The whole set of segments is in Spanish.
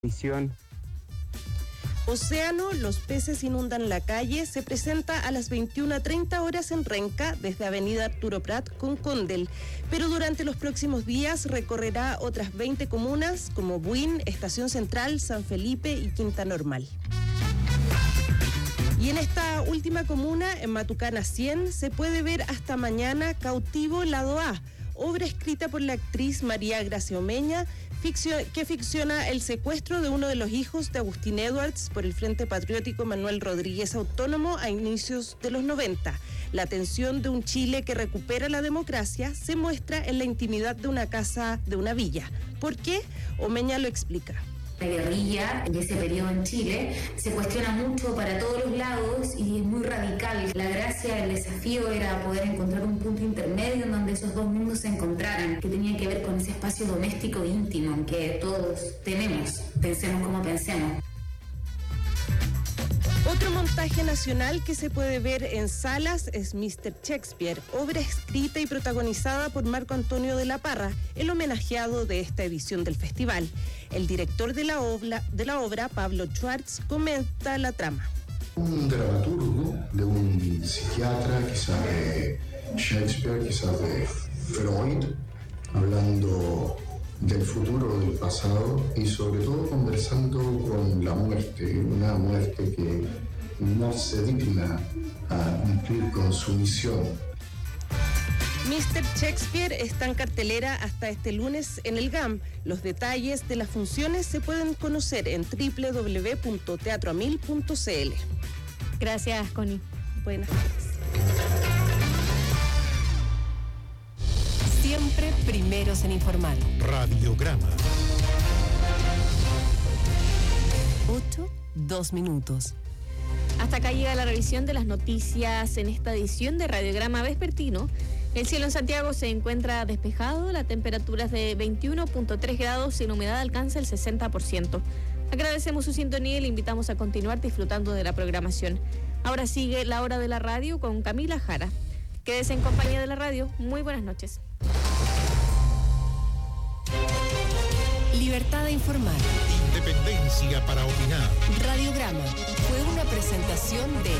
Visión. Océano, los peces inundan la calle, se presenta a las 21:30 horas en Renca, desde Avenida Arturo Prat con Condel, pero durante los próximos días recorrerá otras 20 comunas como Buin, Estación Central, San Felipe y Quinta Normal. Y en esta última comuna, en Matucana 100, se puede ver hasta mañana Cautivo Lado A, obra escrita por la actriz María Gracia Omeña, que ficciona el secuestro de uno de los hijos de Agustín Edwards por el Frente Patriótico Manuel Rodríguez Autónomo a inicios de los 90. La tensión de un Chile que recupera la democracia se muestra en la intimidad de una casa de una villa. ¿Por qué? Omeña lo explica. La guerrilla de ese periodo en Chile se cuestiona mucho para todos los lados y es muy radical. La gracia del desafío era poder encontrar un punto intermedio en donde esos dos mundos se encontraran, que tenía que ver con ese espacio doméstico íntimo que todos tenemos, pensemos como pensemos. Otro montaje nacional que se puede ver en salas es Mr. Shakespeare, obra escrita y protagonizada por Marco Antonio de la Parra, el homenajeado de esta edición del festival. El director de la obra, Pablo Schwartz, comenta la trama. Un dramaturgo, de un psiquiatra, quizás de Shakespeare, quizás de Freud, hablando del futuro, del pasado y sobre todo conversando con la muerte, una muerte que no se digna a cumplir con su misión. Mr. Shakespeare está en cartelera hasta este lunes en el GAM. Los detalles de las funciones se pueden conocer en www.teatroamil.cl. Gracias, Connie. Buenas tardes. Siempre primeros en informar. Radiograma. 8:02. Hasta acá llega la revisión de las noticias en esta edición de Radiograma Vespertino. El cielo en Santiago se encuentra despejado, la temperatura es de 21.3 grados y la humedad alcanza el 60%. Agradecemos su sintonía y le invitamos a continuar disfrutando de la programación. Ahora sigue la hora de la radio con Camila Jara. Quédese en compañía de la radio. Muy buenas noches. Libertad de informar. Independencia para opinar. Radiograma fue una presentación de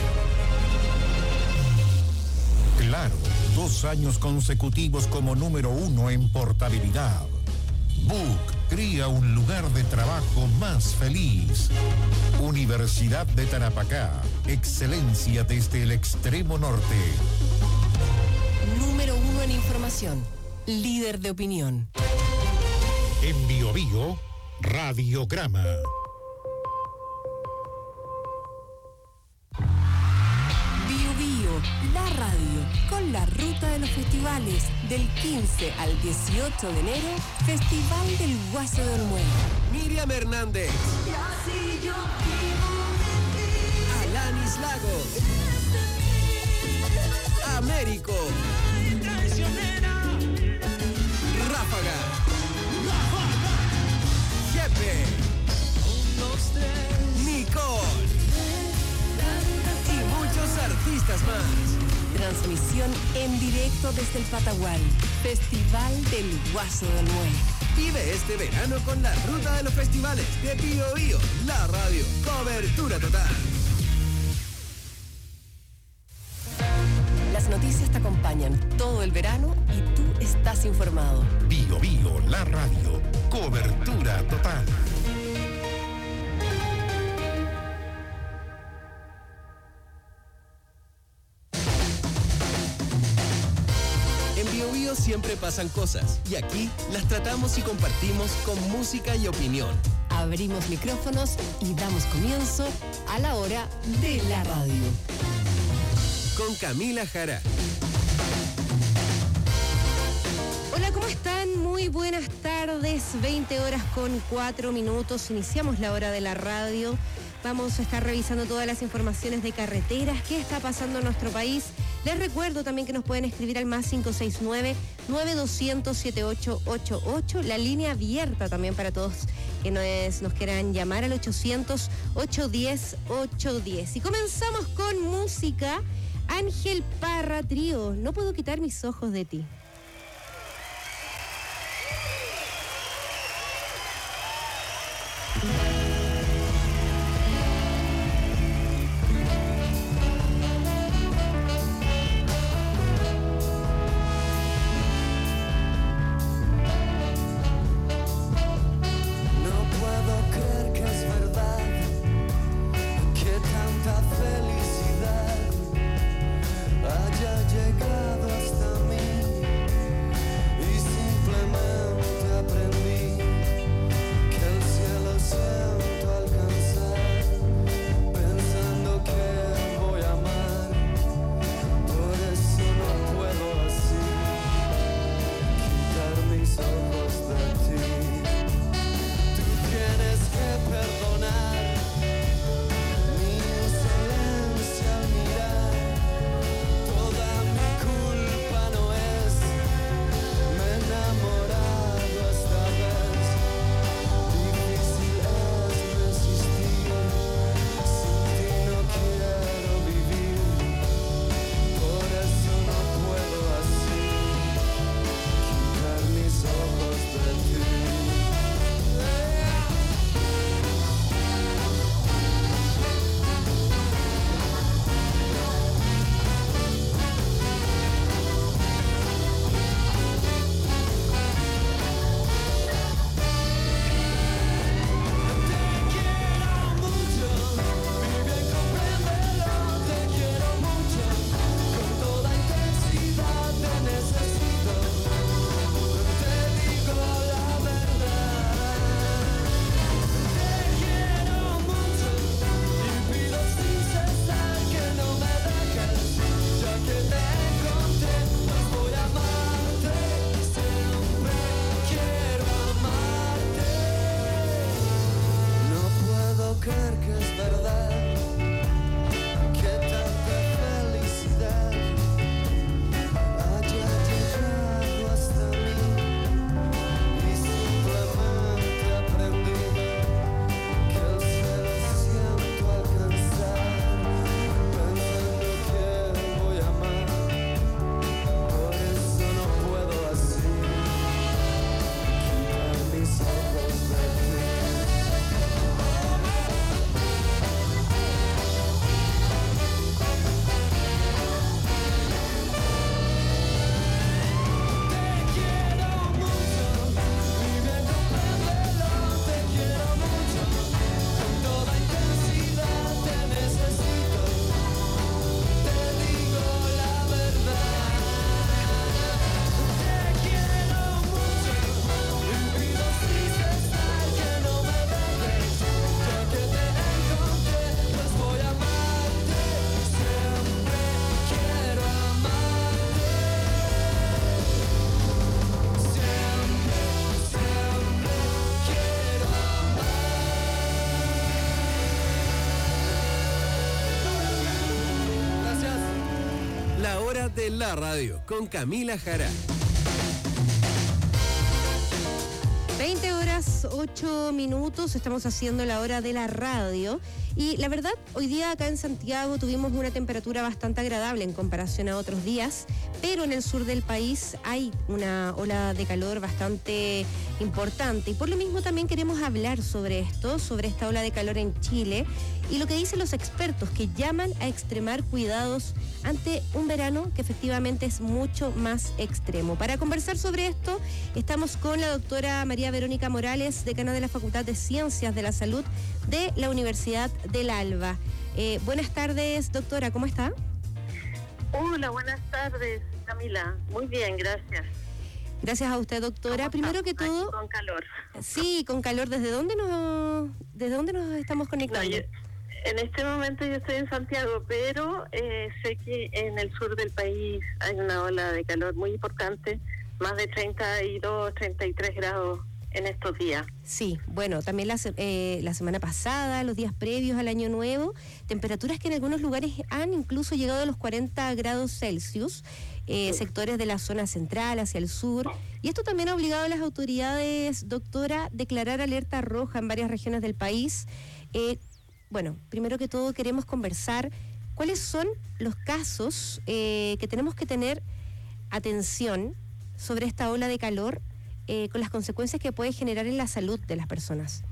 Claro, 2 años consecutivos como número 1 en portabilidad. Book crea un lugar de trabajo más feliz. Universidad de Tarapacá, excelencia desde el extremo norte. Número 1 en información, líder de opinión. En Bio Bio, Radiograma. Bio Bio, la radio, con la ruta de los festivales. Del 15 al 18 de enero, Festival del Guaso de Olmué. Miriam Hernández. Alanis Lagos. Américo. Ráfaga. Jefe. Nicole. Y muchos artistas más. Transmisión en directo desde el Patagual. Festival del Guaso de Olmué. Vive este verano con la ruta de los festivales de Bio Bio, la radio. Cobertura total. Las noticias te acompañan todo el verano y tú estás informado. Bio Bio, la radio. Cobertura total. En Bio Bio siempre pasan cosas y aquí las tratamos y compartimos con música y opinión. Abrimos micrófonos y damos comienzo a la hora de la radio. Con Camila Jara. Hola, ¿cómo están? Muy buenas tardes, 20:04. Iniciamos la hora de la radio. Vamos a estar revisando todas las informaciones de carreteras, qué está pasando en nuestro país. Les recuerdo también que nos pueden escribir al más 569-9200-7888, la línea abierta también para todos que nos quieran llamar al 800-810-810. Y comenzamos con música. Ángel Parra Trío, no puedo quitar mis ojos de ti. hora de la radio con Camila Jara. 20:08, estamos haciendo la hora de la radio y la verdad, hoy día acá en Santiago tuvimos una temperatura bastante agradable en comparación a otros días, pero en el sur del país hay una ola de calor bastante importante y por lo mismo también queremos hablar sobre esto, sobre esta ola de calor en Chile y lo que dicen los expertos que llaman a extremar cuidados ante un verano que efectivamente es mucho más extremo. Para conversar sobre esto, estamos con la doctora María Verónica Morales, decana de la Facultad de Ciencias de la Salud de la Universidad del Alba. Buenas tardes, doctora, ¿cómo está? Hola, buenas tardes, Camila. Muy bien, gracias. Gracias a usted, doctora. Primero que todo... Aquí con calor. Sí, con calor. ¿Desde dónde nos estamos conectando? En este momento yo estoy en Santiago, pero sé que en el sur del país hay una ola de calor muy importante, más de 32, 33 grados en estos días. Sí, bueno, también la semana pasada, los días previos al Año Nuevo, temperaturas que en algunos lugares han incluso llegado a los 40 grados Celsius, sectores de la zona central hacia el sur, y esto también ha obligado a las autoridades, doctora, a declarar alerta roja en varias regiones del país. Bueno, primero que todo queremos conversar cuáles son los casos que tenemos que tener atención sobre esta ola de calor con las consecuencias que puede generar en la salud de las personas.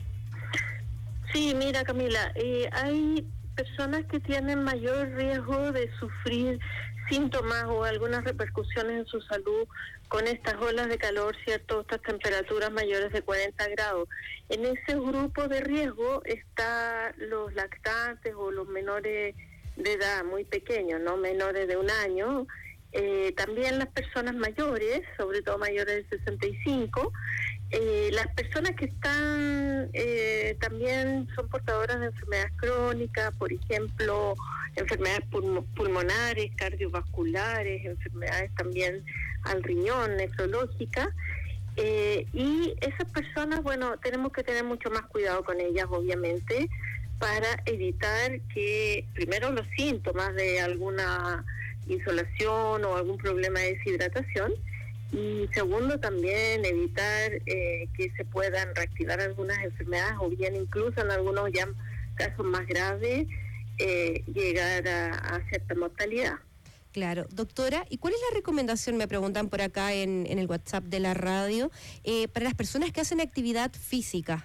Sí, mira, Camila, hay personas que tienen mayor riesgo de sufrir síntomas o algunas repercusiones en su salud con estas olas de calor, ¿cierto? Estas temperaturas mayores de 40 grados. En ese grupo de riesgo están los lactantes o los menores de edad muy pequeños, ¿no? Menores de 1 año. También las personas mayores, sobre todo mayores de 65. Las personas que están también son portadoras de enfermedades crónicas, por ejemplo, enfermedades pulmonares, cardiovasculares, enfermedades también al riñón, nefrológicas, y esas personas, bueno, tenemos que tener mucho más cuidado con ellas, obviamente, para evitar que, primero, los síntomas de alguna insolación o algún problema de deshidratación, y segundo, también evitar que se puedan reactivar algunas enfermedades o bien incluso en algunos ya casos más graves llegar a cierta mortalidad. Claro, doctora, ¿y cuál es la recomendación, me preguntan por acá en el WhatsApp de la radio, para las personas que hacen actividad física?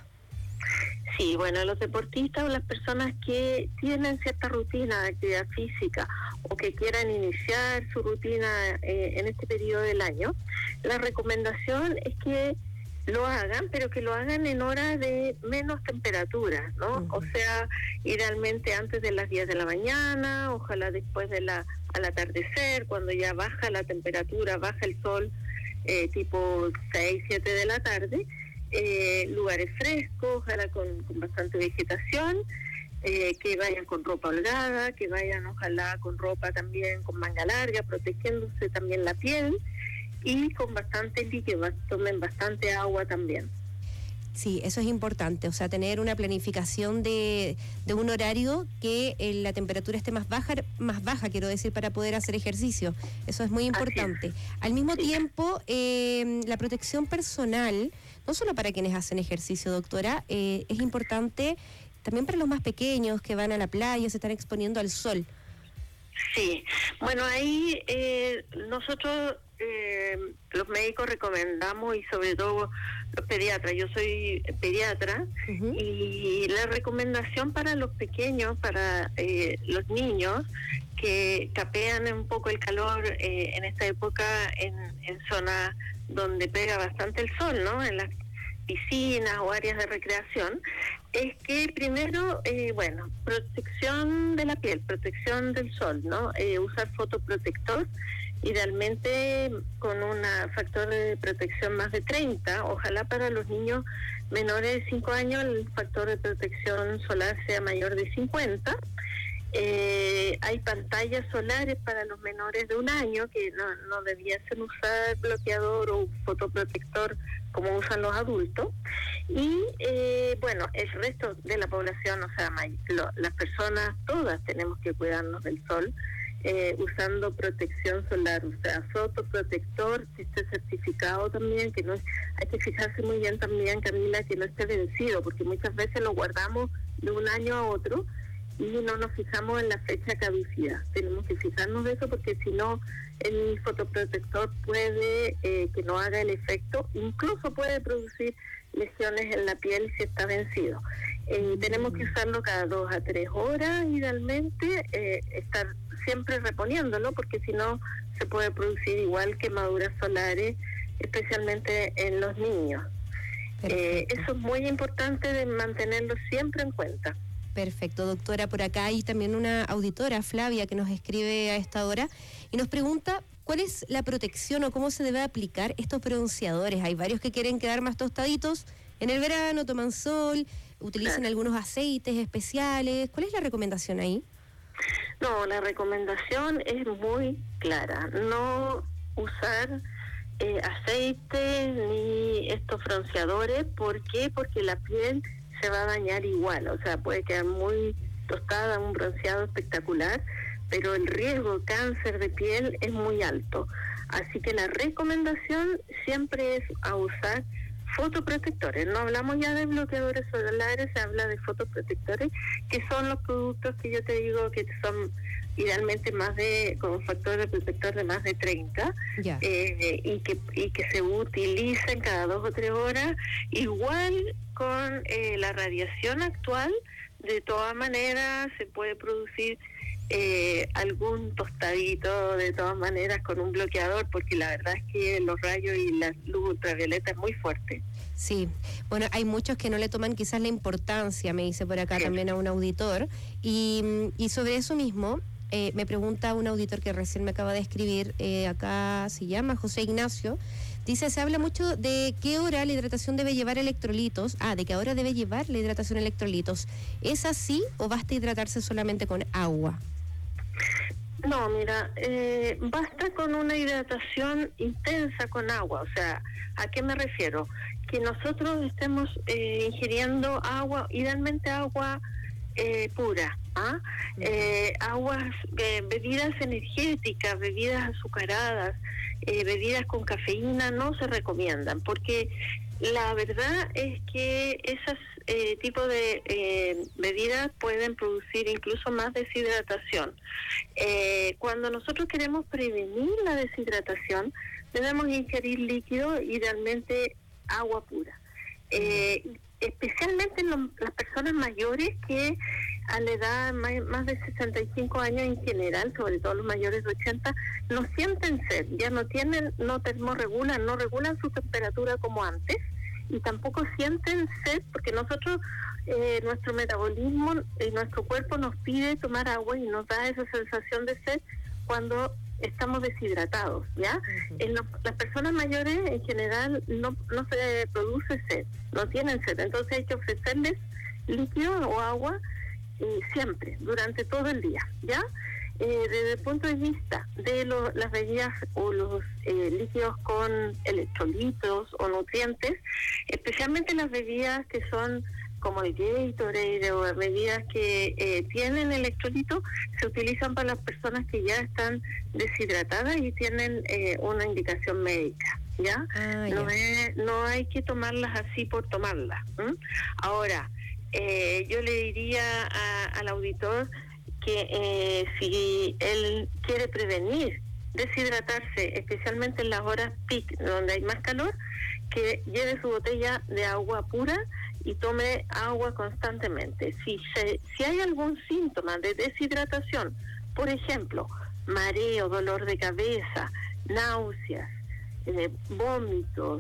Sí, bueno, los deportistas o las personas que tienen cierta rutina de actividad física o que quieran iniciar su rutina en este periodo del año, la recomendación es que lo hagan, pero que lo hagan en horas de menos temperatura, ¿no? Uh-huh. O sea, idealmente antes de las 10 de la mañana, ojalá después al atardecer, cuando ya baja la temperatura, baja el sol, tipo 6, 7 de la tarde, lugares frescos, ojalá con bastante vegetación, que vayan con ropa holgada, que vayan ojalá con ropa también con manga larga, protegiéndose también la piel, y con bastante líquido, tomen bastante agua también. Sí, eso es importante, o sea, tener una planificación de un horario que la temperatura esté más baja, quiero decir, para poder hacer ejercicio. Eso es muy importante. Al mismo tiempo, la protección personal, no solo para quienes hacen ejercicio, doctora, es importante también para los más pequeños que van a la playa, se están exponiendo al sol. Sí, bueno, ahí nosotros los médicos recomendamos, y sobre todo los pediatras, yo soy pediatra, uh-huh, y la recomendación para los pequeños, para los niños que capean un poco el calor en esta época en zonas donde pega bastante el sol, ¿no? En las piscinas o áreas de recreación, es que primero, protección de la piel, protección del sol, ¿no? Usar fotoprotector, idealmente con un factor de protección más de 30, ojalá para los niños menores de 5 años el factor de protección solar sea mayor de 50. Hay pantallas solares para los menores de 1 año que no debiesen usar bloqueador o fotoprotector como usan los adultos, y el resto de la población, o sea, las personas todas tenemos que cuidarnos del sol, usando protección solar, o sea, fotoprotector que esté certificado también, que no es, hay que fijarse muy bien también, Camila, que no esté vencido, porque muchas veces lo guardamos de un año a otro y no nos fijamos en la fecha de caducidad. Tenemos que fijarnos de eso, porque si no, el fotoprotector puede que no haga el efecto, incluso puede producir lesiones en la piel si está vencido. Tenemos que usarlo cada 2 a 3 horas, idealmente, estar siempre reponiéndolo, porque si no se puede producir igual quemaduras solares, especialmente en los niños. Eso es muy importante de mantenerlo siempre en cuenta. Perfecto, doctora. Por acá hay también una auditora, Flavia, que nos escribe a esta hora y nos pregunta cuál es la protección o cómo se debe aplicar estos bronceadores. Hay varios que quieren quedar más tostaditos en el verano, toman sol, utilizan algunos aceites especiales. ¿Cuál es la recomendación ahí? No, la recomendación es muy clara. No usar aceite ni estos bronceadores. ¿Por qué? Porque la piel se va a dañar igual. O sea, puede quedar muy tostada, un bronceado espectacular, pero el riesgo de cáncer de piel es muy alto. Así que la recomendación siempre es a usar fotoprotectores. No hablamos ya de bloqueadores solares, se habla de fotoprotectores, que son los productos que yo te digo que son idealmente más de, con un factor de protector de más de 30, y que se utilicen cada 2 o 3 horas, igual con la radiación actual. De todas maneras se puede producir algún tostadito de todas maneras con un bloqueador, porque la verdad es que los rayos y la luz ultravioleta es muy fuerte. Sí, bueno, hay muchos que no le toman quizás la importancia, me dice por acá también a un auditor, y sobre eso mismo me pregunta un auditor que recién me acaba de escribir, acá se llama José Ignacio. Dice, se habla mucho de qué hora la hidratación debe llevar electrolitos. De qué hora debe llevar la hidratación electrolitos. ¿Es así o basta hidratarse solamente con agua? No, mira, basta con una hidratación intensa con agua. O sea, ¿a qué me refiero? Que nosotros estemos ingiriendo agua, idealmente agua pura, aguas, bebidas energéticas, bebidas azucaradas, bebidas con cafeína no se recomiendan, porque la verdad es que esos tipos de bebidas pueden producir incluso más deshidratación. Cuando nosotros queremos prevenir la deshidratación, debemos ingerir líquido, idealmente agua pura. Especialmente las personas mayores que a la edad más de 65 años en general, sobre todo los mayores de 80, no sienten sed, ya no termorregulan, no regulan su temperatura como antes, y tampoco sienten sed, porque nosotros, nuestro metabolismo y nuestro cuerpo nos pide tomar agua y nos da esa sensación de sed cuando estamos deshidratados, ¿ya? Las personas mayores en general no se produce sed, no tienen sed, entonces hay que ofrecerles líquido o agua siempre, durante todo el día, ¿ya? Desde el punto de vista de las bebidas o los líquidos con electrolitos o nutrientes, especialmente las bebidas que son como el Gatorade o bebidas que tienen electrolito, se utilizan para las personas que ya están deshidratadas y tienen una indicación médica, ¿ya? No hay que tomarlas así por tomarlas. Ahora, yo le diría al auditor que si él quiere prevenir deshidratarse, especialmente en las horas peak, donde hay más calor, que lleve su botella de agua pura y tome agua constantemente. Si hay algún síntoma de deshidratación, por ejemplo, mareo, dolor de cabeza, náuseas, vómitos,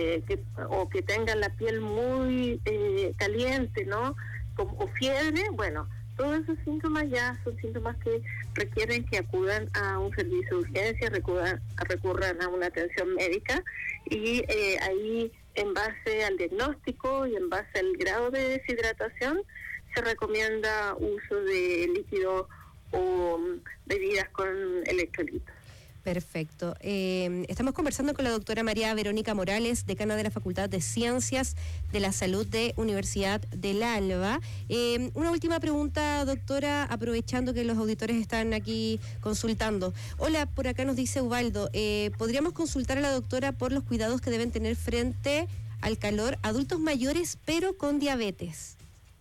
o que tengan la piel muy caliente, ¿no? O fiebre, bueno, todos esos síntomas ya son síntomas que requieren que acudan a un servicio de urgencia, recurran a una atención médica, y ahí, en base al diagnóstico y en base al grado de deshidratación, se recomienda uso de líquido o bebidas con electrolitos. Perfecto. Estamos conversando con la doctora María Verónica Morales, decana de la Facultad de Ciencias de la Salud de Universidad del Alba. Una última pregunta, doctora, aprovechando que los auditores están aquí consultando. Hola, por acá nos dice Ubaldo, ¿podríamos consultar a la doctora por los cuidados que deben tener frente al calor adultos mayores pero con diabetes?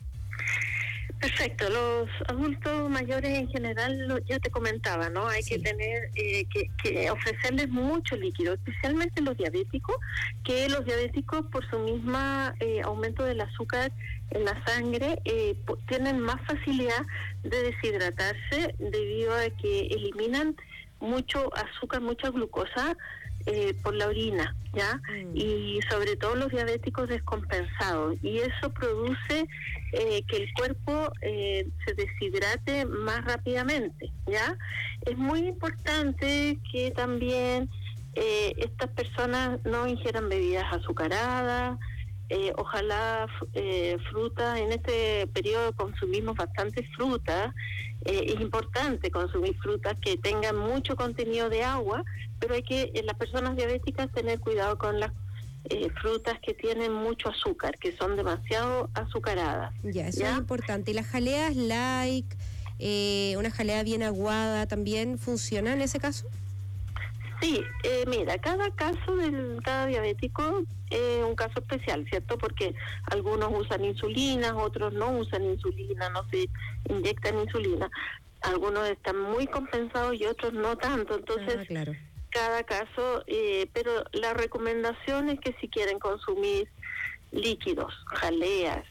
Perfecto, los adultos mayores en general, ya te comentaba, ¿no? Hay que tener, que ofrecerles mucho líquido, especialmente los diabéticos, que los diabéticos por su misma aumento del azúcar en la sangre tienen más facilidad de deshidratarse debido a que eliminan mucho azúcar, mucha glucosa por la orina, ¿ya? Y sobre todo los diabéticos descompensados, y eso produce que el cuerpo se deshidrate más rápidamente, ¿ya? Es muy importante que también estas personas no ingieran bebidas azucaradas, ojalá fruta. En este periodo consumimos bastante fruta. Es importante consumir frutas que tengan mucho contenido de agua, pero hay que, las personas diabéticas, tener cuidado con las frutas que tienen mucho azúcar, que son demasiado azucaradas. Ya, eso es importante. ¿Y las jaleas like, una jalea bien aguada, también funciona en ese caso? Sí, mira, cada caso de cada diabético es un caso especial, ¿cierto? Porque algunos usan insulina, otros no usan insulina, no se inyectan insulina. Algunos están muy compensados y otros no tanto. Entonces, claro, cada caso, pero la recomendación es que si quieren consumir líquidos, jaleas,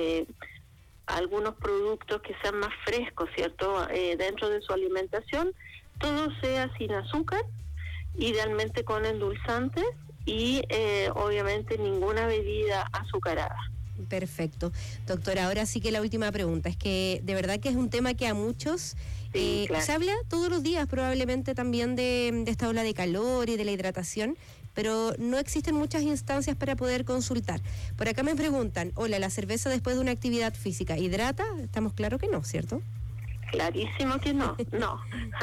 algunos productos que sean más frescos, ¿cierto? Dentro de su alimentación, todo sea sin azúcar, idealmente con endulzantes y obviamente ninguna bebida azucarada. Perfecto. Doctora, ahora sí que la última pregunta, es que de verdad que es un tema que a muchos claro, se habla todos los días probablemente también de esta ola de calor y de la hidratación, pero no existen muchas instancias para poder consultar. Por acá me preguntan, hola, ¿la cerveza después de una actividad física hidrata? Estamos claros que no, ¿cierto? Clarísimo que no, no.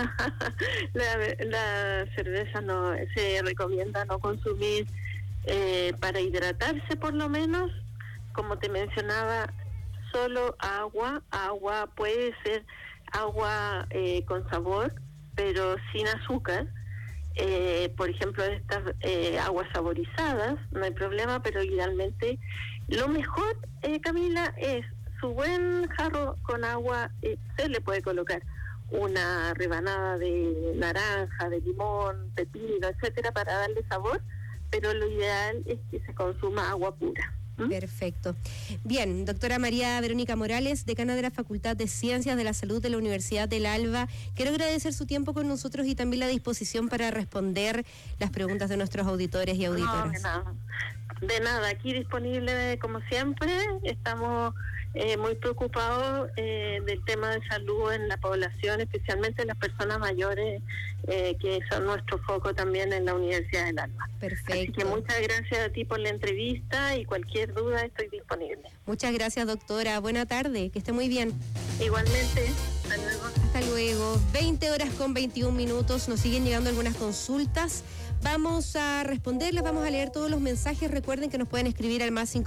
La cerveza no se recomienda no consumir para hidratarse, por lo menos. Como te mencionaba, solo agua puede ser agua con sabor, pero sin azúcar. Por ejemplo, estas aguas saborizadas, no hay problema, pero idealmente lo mejor, Camila, es su buen jarro con agua. Se le puede colocar una rebanada de naranja, de limón, pepino, etcétera, para darle sabor, pero lo ideal es que se consuma agua pura. Perfecto. Bien, doctora María Verónica Morales, decana de la Facultad de Ciencias de la Salud de la Universidad del Alba, quiero agradecer su tiempo con nosotros y también la disposición para responder las preguntas de nuestros auditores y auditoras. No, de nada, aquí disponible como siempre. Estamos muy preocupados del tema de salud en la población, especialmente en las personas mayores, que son nuestro foco también en la Universidad del Alba. Perfecto. Así que muchas gracias a ti por la entrevista y cualquier duda estoy disponible. Muchas gracias, doctora. Buena tarde, que esté muy bien. Igualmente, hasta luego. Hasta luego. 20:21. Nos siguen llegando algunas consultas. Vamos a responderles, vamos a leer todos los mensajes. Recuerden que nos pueden escribir al más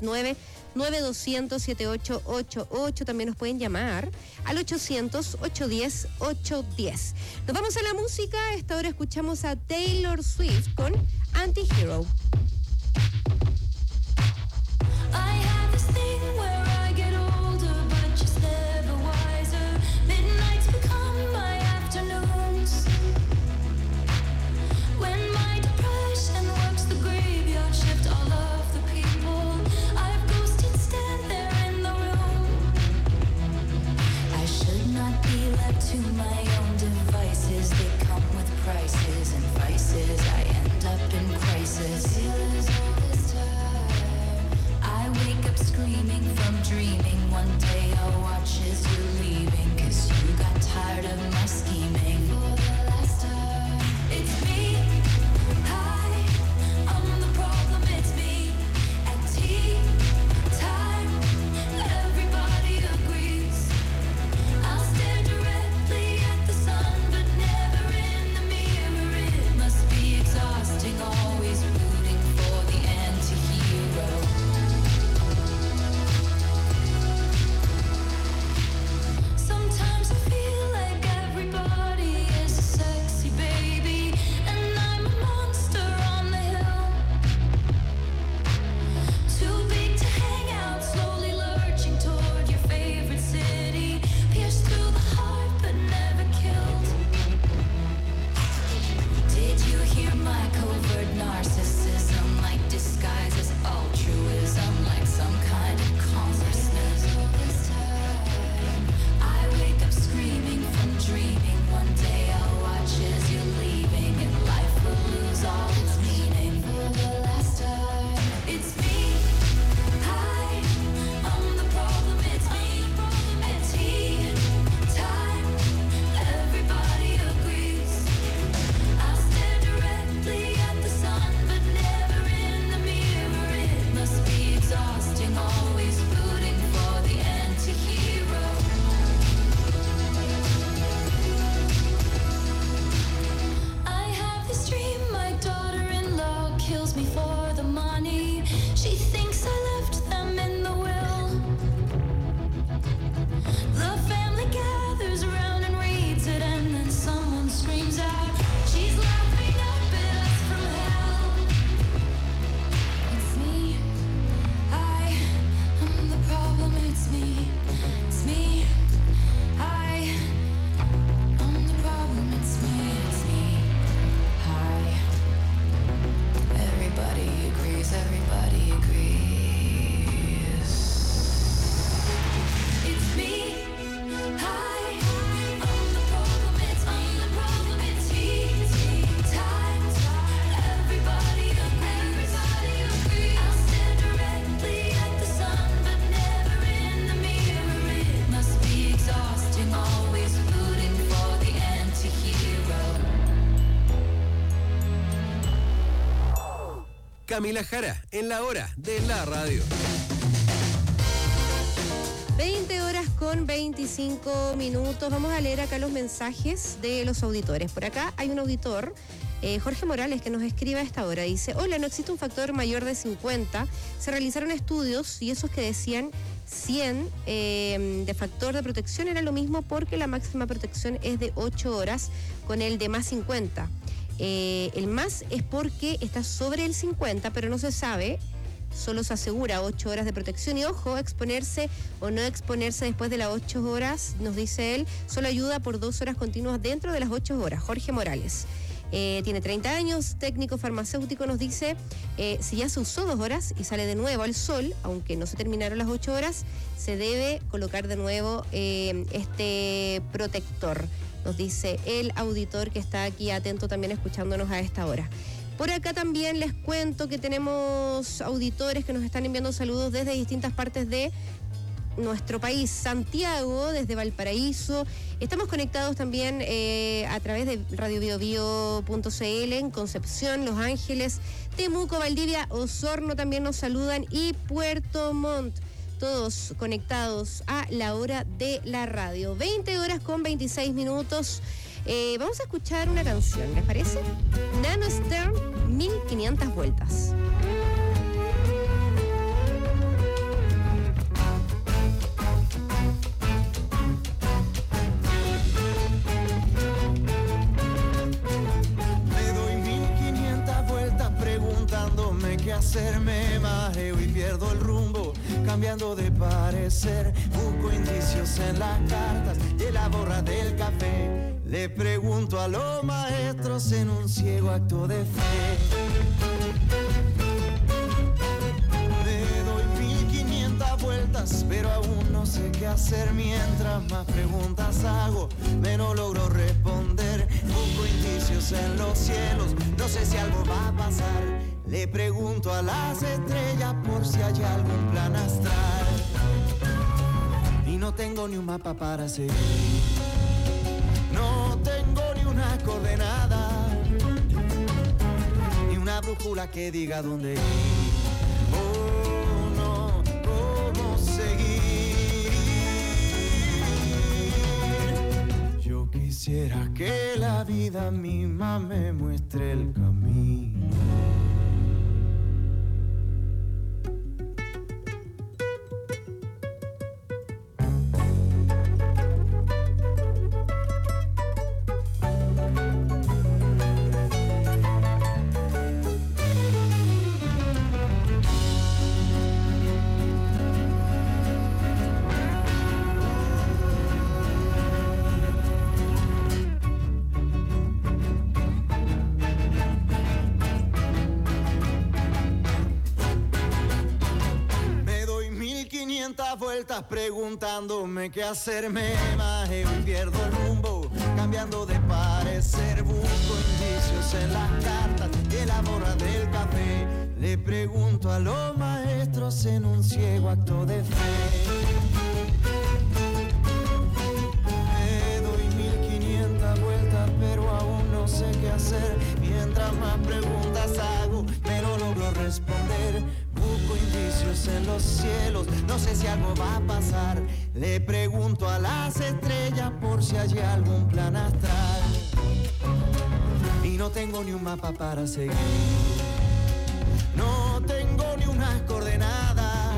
569-9200-7888. También nos pueden llamar al 800-810-810. Nos vamos a la música. A esta hora escuchamos a Taylor Swift con Anti-Hero. To my own devices, they come with prices and vices. I end up in crisis. Camila Jara, en la hora de la radio. 20 horas con 25 minutos. Vamos a leer acá los mensajes de los auditores. Por acá hay un auditor, Jorge Morales, que nos escribe a esta hora. Dice: hola, no existe un factor mayor de 50. Se realizaron estudios y esos que decían 100 de factor de protección era lo mismo, porque la máxima protección es de 8 horas con el de más 50. El más es porque está sobre el 50, pero no se sabe. Solo se asegura 8 horas de protección. Y ojo, exponerse o no exponerse después de las 8 horas, nos dice él, solo ayuda por 2 horas continuas dentro de las 8 horas. Jorge Morales. Tiene 30 años, técnico farmacéutico, nos dice, si ya se usó 2 horas y sale de nuevo al sol, aunque no se terminaron las 8 horas, se debe colocar de nuevo este protector. Nos dice el auditor que está aquí atento también escuchándonos a esta hora. Por acá también les cuento que tenemos auditores que nos están enviando saludos desde distintas partes de nuestro país. Santiago, desde Valparaíso. Estamos conectados también a través de radiobiobio.cl en Concepción, Los Ángeles, Temuco, Valdivia, Osorno también nos saludan, y Puerto Montt. Todos conectados a la hora de la radio. 20 horas con 26 minutos. Vamos a escuchar una canción, ¿les parece? Nano Stern, 1500 vueltas. Me doy 1500 vueltas preguntándome qué hacer. Me mareo y pierdo el rumbo, cambiando de parecer. Busco indicios en las cartas y en la borra del café. Le pregunto a los maestros en un ciego acto de fe. Le doy 1500 vueltas, pero aún no sé qué hacer. Mientras más preguntas hago, menos logro responder. Busco indicios en los cielos, no sé si algo va a pasar. Le pregunto a las estrellas por si hay algún plan astral. Y no tengo ni un mapa para seguir. No tengo ni una coordenada, ni una brújula que diga dónde ir. Oh, no, cómo seguir. Yo quisiera que la vida misma me muestre el camino. Vueltas preguntándome qué hacer. Me mareo y pierdo el rumbo, cambiando de parecer. Busco indicios en las cartas y en la borra del café. Le pregunto a los maestros en un ciego acto de fe. Me doy 1500 vueltas, pero aún no sé qué hacer. Mientras más preguntas hago, menos logro responder. Busco indicios en los cielos, no sé si algo va a pasar. Le pregunto a las estrellas por si hay algún plan astral. Y no tengo ni un mapa para seguir. No tengo ni unas coordenadas,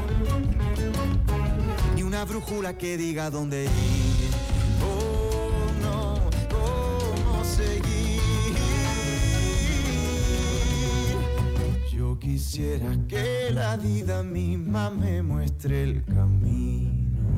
ni una brújula que diga dónde ir. Oh, no, cómo seguir. Yo quisiera que la vida misma me muestre el camino.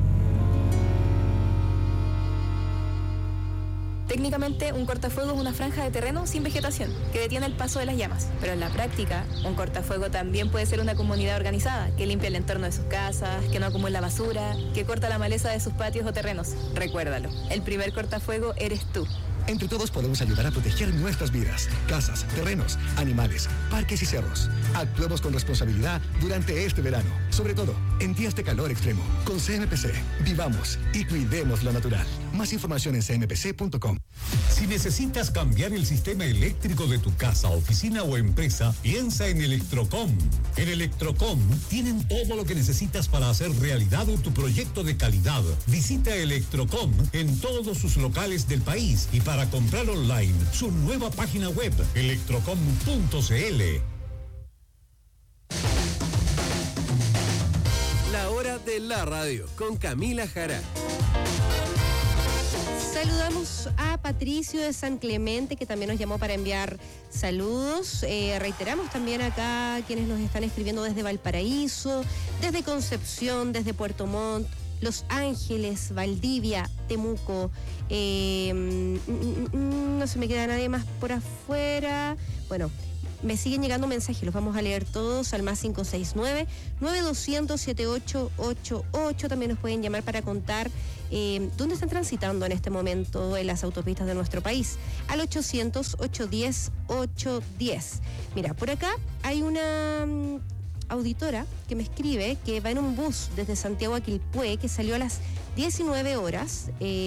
Técnicamente, un cortafuego es una franja de terreno sin vegetación que detiene el paso de las llamas. Pero en la práctica, un cortafuego también puede ser una comunidad organizada que limpia el entorno de sus casas, que no acumula basura, que corta la maleza de sus patios o terrenos. Recuérdalo, el primer cortafuego eres tú. Entre todos podemos ayudar a proteger nuestras vidas, casas, terrenos, animales, parques y cerros. Actuemos con responsabilidad durante este verano, sobre todo en días de calor extremo. Con CMPC, vivamos y cuidemos lo natural. Más información en cmpc.com. Si necesitas cambiar el sistema eléctrico de tu casa, oficina o empresa, piensa en Electrocom. En Electrocom tienen todo lo que necesitas para hacer realidad tu proyecto de calidad. Visita Electrocom en todos sus locales del país y para comprar online, su nueva página web, electrocom.cl. La hora de la radio con Camila Jara. Saludamos a Patricio de San Clemente, que también nos llamó para enviar saludos. Reiteramos también acá quienes nos están escribiendo desde Valparaíso, desde Concepción, desde Puerto Montt, Los Ángeles, Valdivia, Temuco. No se me queda nadie más por afuera. Bueno, me siguen llegando mensajes, los vamos a leer todos al más 569-9200-7888. También nos pueden llamar para contar dónde están transitando en este momento en las autopistas de nuestro país, al 800-810-810. Mira, por acá hay una auditora que me escribe que va en un bus desde Santiago a Quilpué, que salió a las 19 horas.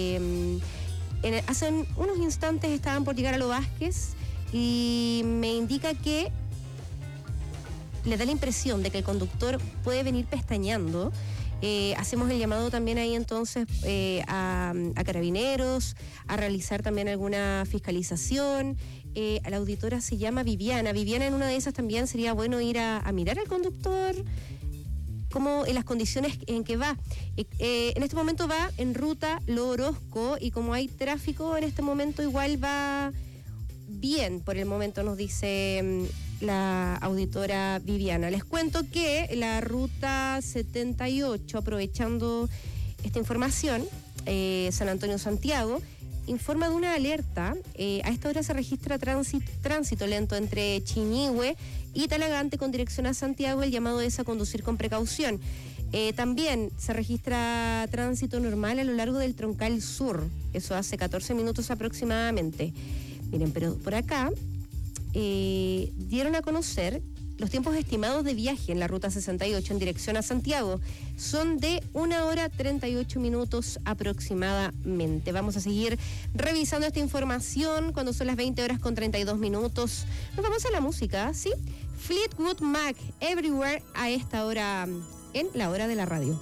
Hace unos instantes estaban por llegar a Lo Vázquez y me indica que le da la impresión de que el conductor puede venir pestañeando. Hacemos el llamado también ahí entonces a Carabineros, a realizar también alguna fiscalización. La auditora se llama Viviana. Viviana, en una de esas también sería bueno ir a mirar al conductor, como en las condiciones en que va. En este momento va en ruta Lo Orozco y como hay tráfico en este momento igual va bien por el momento, nos dice la auditora Viviana. Les cuento que la ruta 78, aprovechando esta información, San Antonio-Santiago, informa de una alerta. A esta hora se registra tránsito lento entre Chiñihue y Talagante con dirección a Santiago. El llamado es a conducir con precaución. También se registra tránsito normal a lo largo del Troncal Sur. Eso hace 14 minutos aproximadamente. Miren, pero por acá dieron a conocer los tiempos estimados de viaje en la ruta 68 en dirección a Santiago. Son de 1 hora 38 minutos aproximadamente. Vamos a seguir revisando esta información cuando son las 20 horas con 32 minutos. Nos vamos a la música, ¿sí? Fleetwood Mac, Everywhere, a esta hora, en la hora de la radio.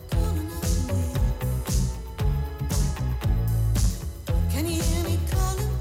Can you hear me calling?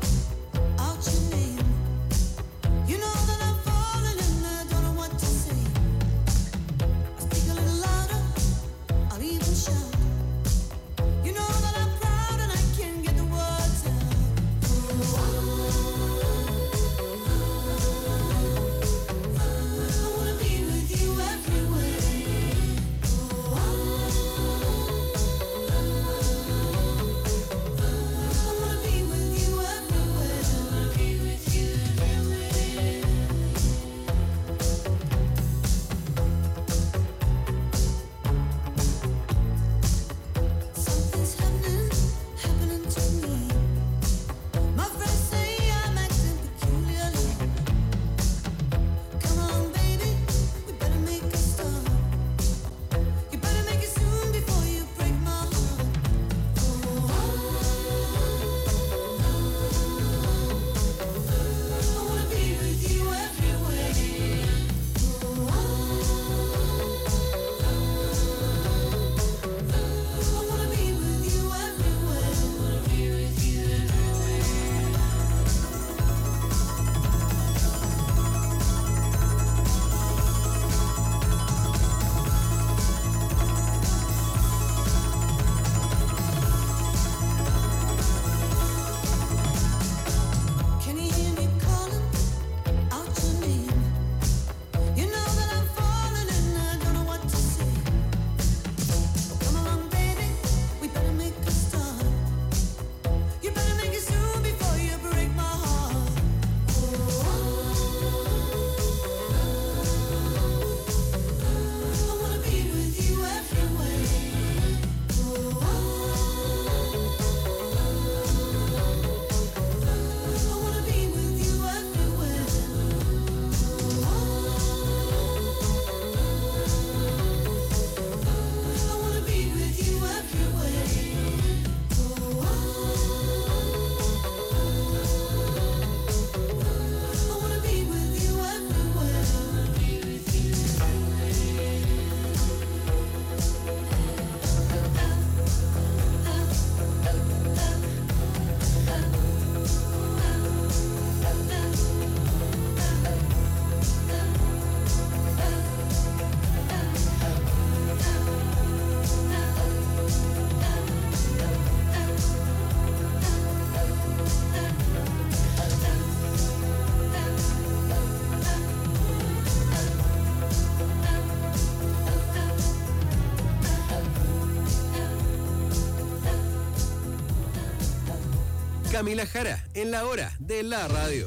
Camila Jara, en la hora de la radio.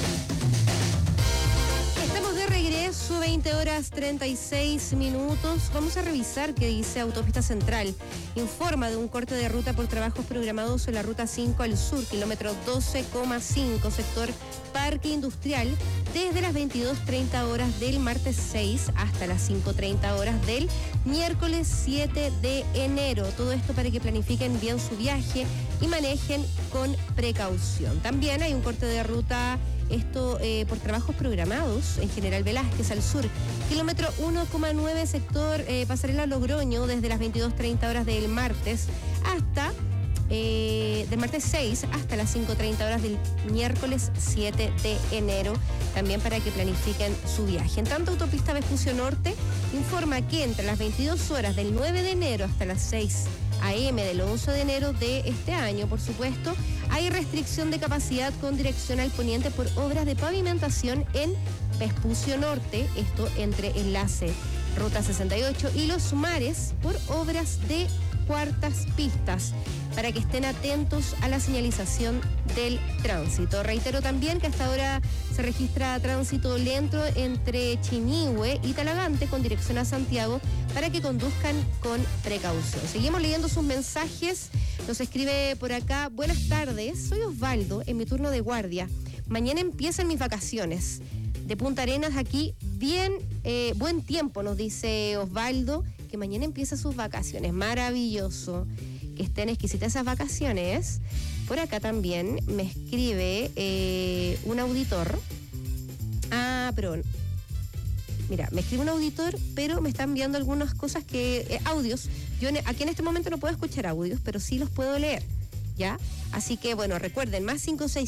Estamos de regreso, 20:36. Vamos a revisar qué dice Autopista Central. Informa de un corte de ruta por trabajos programados en la ruta 5 al sur, kilómetro 12,5, sector Parque Industrial, desde las 22:30 horas del martes 6 hasta las 5:30 horas del miércoles 7 de enero. Todo esto para que planifiquen bien su viaje y manejen con precaución. También hay un corte de ruta por trabajos programados en General Velázquez al sur, kilómetro 1,9, sector Pasarela Logroño, desde las 22:30 horas del martes hasta del martes 6 hasta las 5:30 horas del miércoles 7 de enero, también para que planifiquen su viaje. En tanto, Autopista Vespucio Norte informa que entre las 22 horas del 9 de enero hasta las 6 a.m. del 11 de enero de este año, por supuesto, hay restricción de capacidad con dirección al poniente por obras de pavimentación en Vespucio Norte, esto entre enlace Ruta 68 y Los Mares, por obras de cuartas pistas, para que estén atentos a la señalización del tránsito. Reitero también que hasta ahora se registra tránsito lento entre Chinihue y Talagante con dirección a Santiago, para que conduzcan con precaución. Seguimos leyendo sus mensajes. Nos escribe por acá: buenas tardes, soy Osvaldo, en mi turno de guardia. Mañana empiezan mis vacaciones. De Punta Arenas aquí, buen tiempo, nos dice Osvaldo, que mañana empieza sus vacaciones. Maravilloso, que estén exquisitas esas vacaciones. Por acá también me escribe un auditor. Mira, me escribe un auditor, pero me está enviando algunas cosas audios. Yo aquí en este momento no puedo escuchar audios, pero sí los puedo leer, ¿ya? Así que, bueno, recuerden, más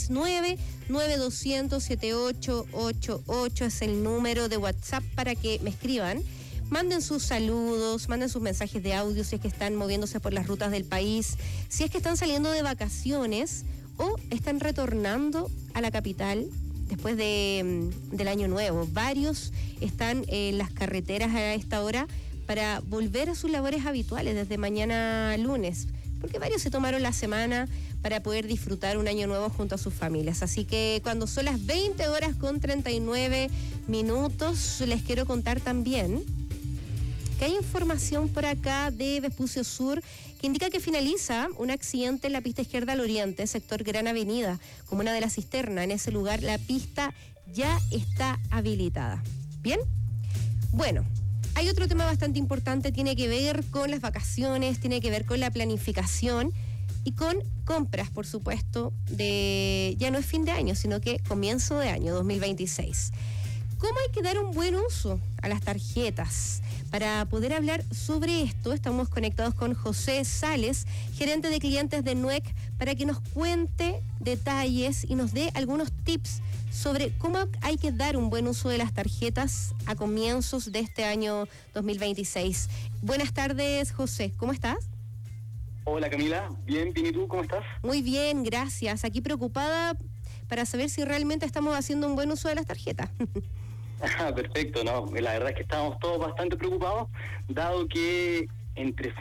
569-9200-7888 es el número de WhatsApp para que me escriban. Manden sus saludos, manden sus mensajes de audio si es que están moviéndose por las rutas del país, si es que están saliendo de vacaciones o están retornando a la capital después del año nuevo. Varios están en las carreteras a esta hora para volver a sus labores habituales desde mañana lunes, porque varios se tomaron la semana para poder disfrutar un año nuevo junto a sus familias. Así que cuando son las 20:39, les quiero contar también que hay información por acá de Vespucio Sur que indica que finaliza un accidente en la pista izquierda al oriente, sector Gran Avenida, comuna de La Cisterna. En ese lugar la pista ya está habilitada. ¿Bien? Bueno, hay otro tema bastante importante, tiene que ver con las vacaciones, tiene que ver con la planificación y con compras, por supuesto, ya no es fin de año, sino que comienzo de año 2026. ¿Cómo hay que dar un buen uso a las tarjetas? Para poder hablar sobre esto, estamos conectados con José Sales, gerente de clientes de NUEC, para que nos cuente detalles y nos dé algunos tips sobre cómo hay que dar un buen uso de las tarjetas a comienzos de este año 2026. Buenas tardes, José, ¿cómo estás? Hola, Camila, bien, ¿y tú cómo estás? Muy bien, gracias. Aquí preocupada para saber si realmente estamos haciendo un buen uso de las tarjetas. Perfecto, no, la verdad es que estamos todos bastante preocupados, dado que entre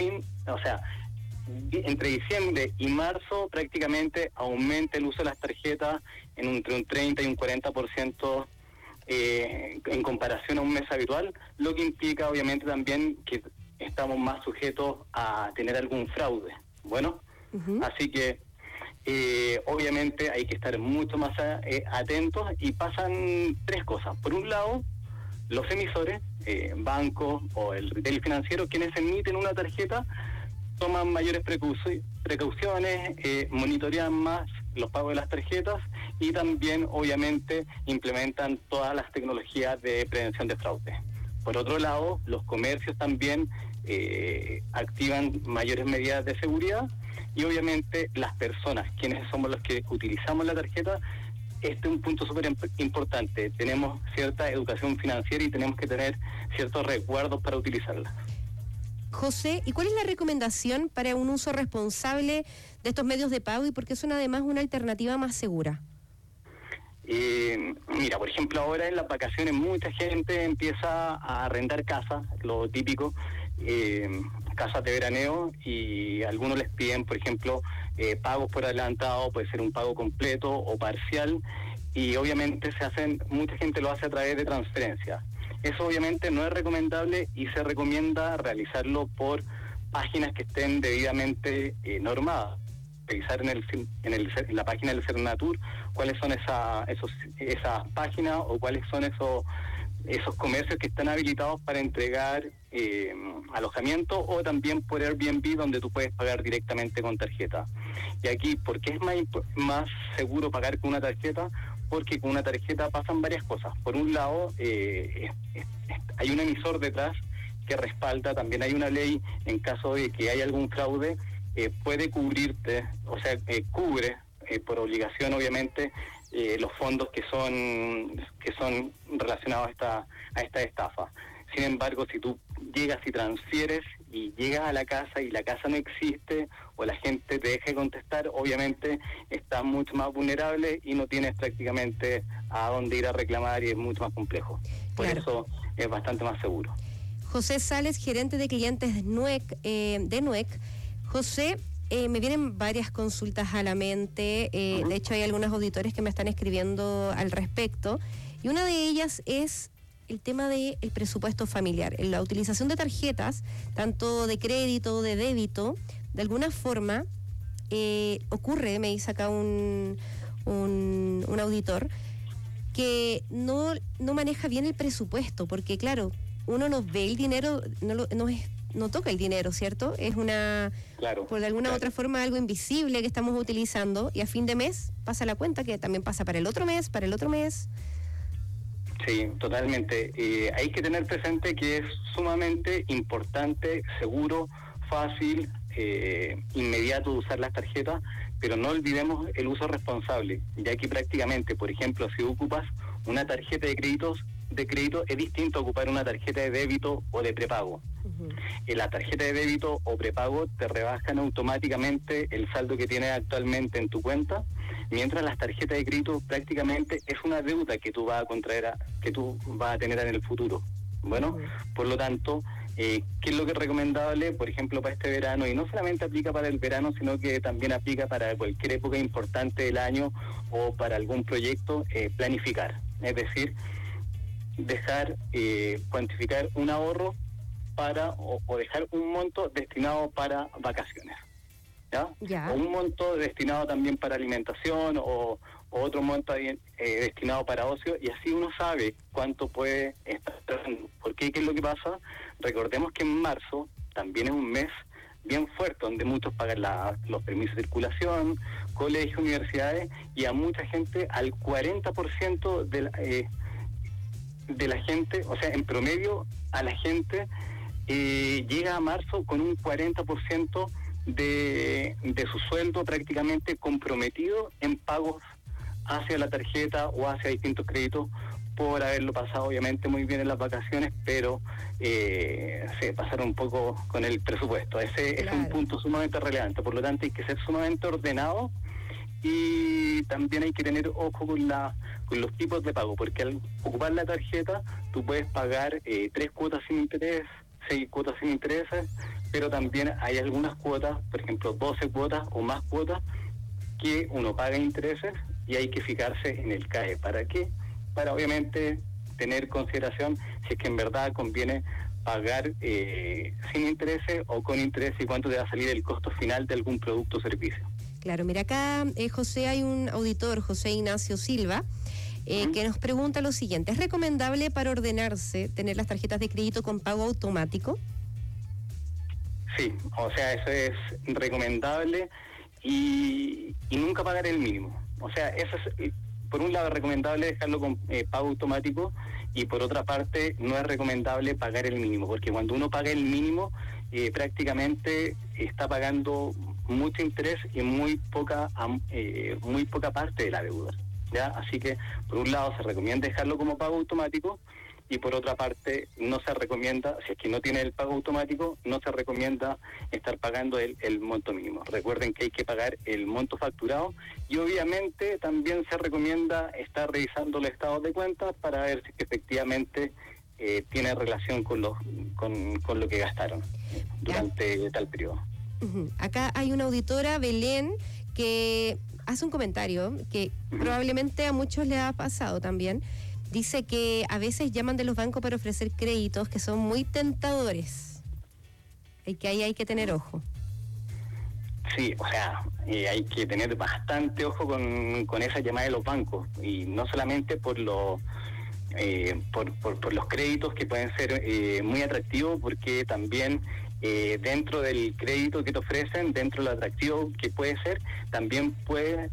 diciembre y marzo prácticamente aumenta el uso de las tarjetas entre un 30 y un 40% en comparación a un mes habitual, lo que implica obviamente también que estamos más sujetos a tener algún fraude. Bueno, así que obviamente hay que estar mucho más atentos, y pasan tres cosas. Por un lado, los emisores, bancos o el retail financiero, quienes emiten una tarjeta, toman mayores precauciones, monitorean más los pagos de las tarjetas y también obviamente implementan todas las tecnologías de prevención de fraude. Por otro lado, los comercios también activan mayores medidas de seguridad, y obviamente las personas, quienes somos los que utilizamos la tarjeta, este es un punto súper importante. Tenemos cierta educación financiera y tenemos que tener ciertos resguardos para utilizarla. José, ¿y cuál es la recomendación para un uso responsable de estos medios de pago y por qué son además una alternativa más segura? Mira, por ejemplo, ahora en las vacaciones mucha gente empieza a arrendar casas, lo típico, casas de veraneo, y algunos les piden, por ejemplo, pagos por adelantado, puede ser un pago completo o parcial, y obviamente mucha gente lo hace a través de transferencia. Eso obviamente no es recomendable y se recomienda realizarlo por páginas que estén debidamente normadas. Revisar en la página del Cernatur cuáles son esas páginas o cuáles son esos comercios que están habilitados para entregar alojamiento, o también por Airbnb, donde tú puedes pagar directamente con tarjeta. Y aquí, ¿por qué es más seguro pagar con una tarjeta? Porque con una tarjeta pasan varias cosas. Por un lado, hay un emisor detrás que respalda, también hay una ley en caso de que haya algún fraude, puede cubrirte, o sea, cubre por obligación, obviamente, los fondos que son relacionados a esta estafa. Sin embargo, si tú llegas y transfieres y llegas a la casa y la casa no existe, o la gente te deja de contestar, obviamente estás mucho más vulnerable y no tienes prácticamente a dónde ir a reclamar, y es mucho más complejo. Por eso es bastante más seguro. José Sales, gerente de clientes de NUEC. José, me vienen varias consultas a la mente, de hecho hay algunos auditores que me están escribiendo al respecto, y una de ellas es el tema del presupuesto familiar. En la utilización de tarjetas, tanto de crédito, de débito, de alguna forma ocurre, me dice acá un auditor, que no maneja bien el presupuesto, porque claro, uno no ve el dinero, no toca el dinero, ¿cierto? Es por de alguna u otra forma algo invisible que estamos utilizando, y a fin de mes pasa la cuenta que también pasa para el otro mes. Sí, totalmente. Hay que tener presente que es sumamente importante, seguro, fácil, inmediato de usar las tarjetas, pero no olvidemos el uso responsable, ya que prácticamente, por ejemplo, si ocupas una tarjeta de crédito es distinto a ocupar una tarjeta de débito o de prepago. En la tarjeta de débito o prepago te rebajan automáticamente el saldo que tienes actualmente en tu cuenta, mientras las tarjetas de crédito prácticamente es una deuda que tú vas a contraer, que tú vas a tener en el futuro. Bueno, por lo tanto, ¿qué es lo que es recomendable, por ejemplo, para este verano? Y no solamente aplica para el verano, sino que también aplica para cualquier época importante del año o para algún proyecto, planificar. Es decir, cuantificar un ahorro o dejar un monto destinado para vacaciones, ¿ya? O un monto destinado también para alimentación, o otro monto destinado para ocio, y así uno sabe cuánto puede estar dando. Porque ¿qué es lo que pasa? Recordemos que en marzo también es un mes bien fuerte, donde muchos pagan los permisos de circulación, colegios, universidades, y a mucha gente, al 40% de la gente, o sea, en promedio, a la gente llega a marzo con un 40% de su sueldo prácticamente comprometido en pagos hacia la tarjeta o hacia distintos créditos, por haberlo pasado obviamente muy bien en las vacaciones, pero se pasaron un poco con el presupuesto. Ese es un punto sumamente relevante. Por lo tanto, hay que ser sumamente ordenado, y también hay que tener ojo con los tipos de pago, porque al ocupar la tarjeta tú puedes pagar 3 cuotas sin interés, 6 cuotas sin intereses, pero también hay algunas cuotas, por ejemplo 12 cuotas o más cuotas, que uno paga intereses, y hay que fijarse en el CAE. ¿Para qué? Para obviamente tener consideración si es que en verdad conviene pagar sin intereses o con intereses, y cuánto te va a salir el costo final de algún producto o servicio. Claro, mira acá, José, hay un auditor, José Ignacio Silva, que nos pregunta lo siguiente: ¿es recomendable para ordenarse tener las tarjetas de crédito con pago automático? Sí, o sea, eso es recomendable, y nunca pagar el mínimo. O sea, eso es, por un lado es recomendable dejarlo con pago automático, y por otra parte no es recomendable pagar el mínimo, porque cuando uno paga el mínimo, prácticamente está pagando mucho interés y muy poca parte de la deuda, ¿ya? Así que por un lado se recomienda dejarlo como pago automático, y por otra parte no se recomienda, si es que no tiene el pago automático, no se recomienda estar pagando el monto mínimo. Recuerden que hay que pagar el monto facturado, y obviamente también se recomienda estar revisando los estados de cuenta para ver si efectivamente tiene relación con lo que gastaron durante tal periodo. Acá hay una auditora, Belén, que hace un comentario que probablemente a muchos le ha pasado también. Dice que a veces llaman de los bancos para ofrecer créditos que son muy tentadores y que ahí hay que tener ojo. Sí, o sea, hay que tener bastante ojo con esa llamada de los bancos, y no solamente por los créditos que pueden ser muy atractivos, porque también dentro del crédito que te ofrecen, dentro de lo atractivo que puede ser, también pueden